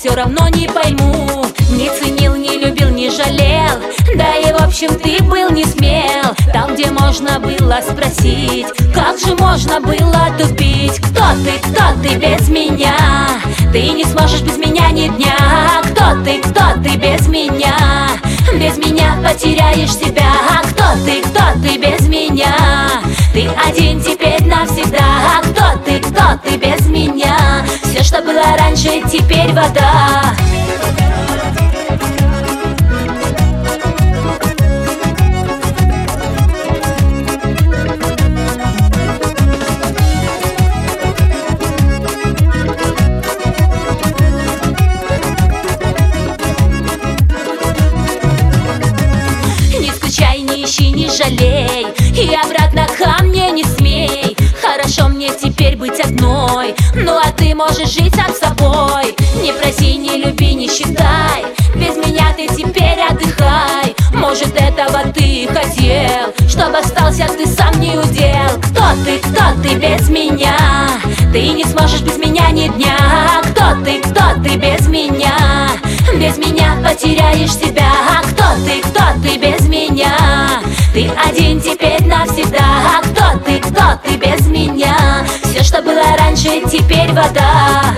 все равно не пойму. Не ценил, не любил, не жалел, да и в общем ты был не смел. Там, где можно было спросить, как же можно было тупить? Кто ты без меня? Ты не сможешь без меня ни дня. Кто ты без меня? Без меня потеряешь себя. Кто ты без меня? Ты один теперь навсегда. Кто ты без меня? Все, что было раньше, теперь вода. Не ищи, не жалей, и обратно ко мне не смей. Хорошо мне теперь быть одной, ну а ты можешь жить сам собой. Не проси, не люби, не считай, без меня ты теперь отдыхай. Может, этого ты и хотел, чтобы остался ты сам не удел. Кто ты без меня? Ты не сможешь без меня ни дня. Кто ты без меня? Без меня потеряешь себя. Кто ты без меня? Ты один теперь навсегда. Кто ты без меня? Все, что было раньше, теперь вода.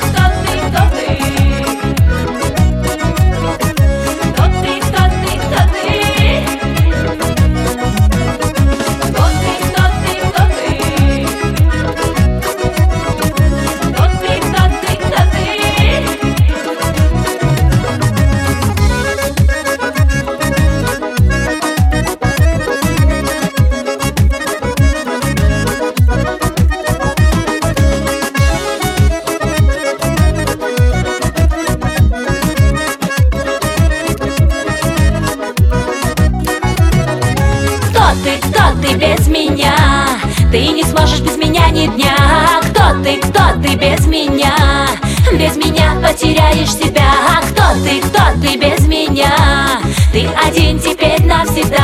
Кто ты без меня? Ты не сможешь без меня ни дня. Кто ты без меня? Без меня потеряешь себя. Кто ты без меня? Ты один теперь навсегда.